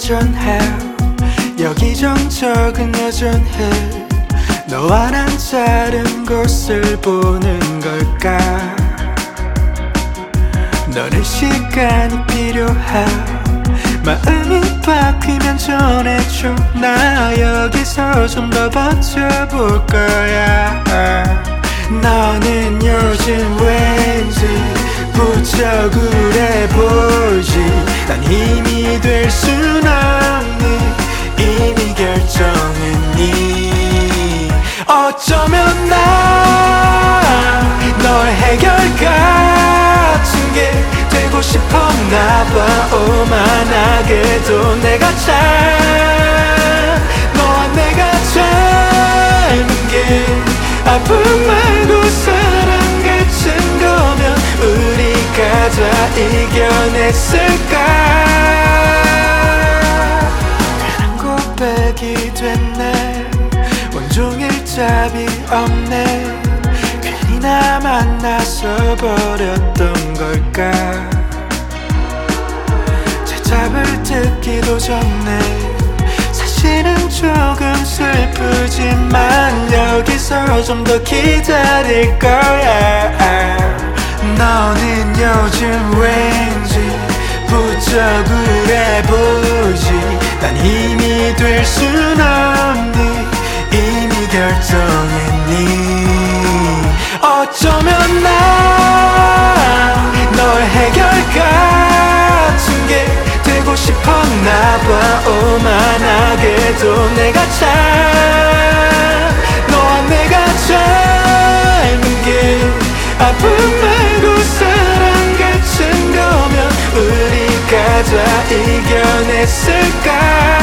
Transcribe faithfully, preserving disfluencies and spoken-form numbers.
여전해 여기정적은 여전해 너와 난 다른 곳을 보는 걸까 너는 시간이 필요해 마음이 바뀌면 전해줘 나 여기서 좀 더 버텨볼 거야 너는 요즘 왠지 부쩍울해 보이지 난 힘이 될 순 없니 이미 결정했니 어쩌면 난 너의 해결 같은 게 되고 싶었나 봐 오만하게도 내가 참 너와 내가 닮은 게 아픔 말고 사랑 같은 거면 우리가 다 이겨냈을까 괜한 고백이 됐네 온종일 답이 없네 괜히 나 만나서 버렸던 걸까 대답을 듣기도 전에 사실은 조금 슬프지만 여기서 좀 더 기다릴 거야 너는 요즘 왠지 부쩍울해 보이지 난 힘이 될 순 없니 이미 결정했니 어쩌면 난 너의 해결 같은 게 되고 싶었나 봐 오만하게도 내가 참 너와 내가 닮은 게 아픔 말고 사랑 같은 거면 우리가 다 이겨냈을까